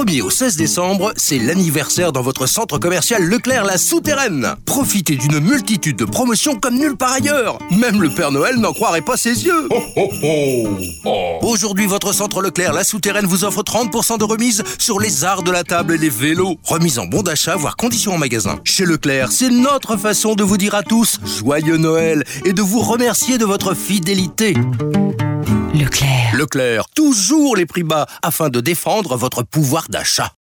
1er au 16 décembre, c'est l'anniversaire dans votre centre commercial Leclerc La Souterraine. Profitez d'une multitude de promotions comme nulle part ailleurs. Même le Père Noël n'en croirait pas ses yeux. Oh, oh, oh. Oh. Aujourd'hui, votre centre Leclerc La Souterraine vous offre 30% de remise sur les arts de la table et les vélos. Remise en bon d'achat, voire conditions en magasin. Chez Leclerc, c'est notre façon de vous dire à tous joyeux Noël et de vous remercier de votre fidélité. Leclerc. Leclerc, toujours les prix bas afin de défendre votre pouvoir d'achat.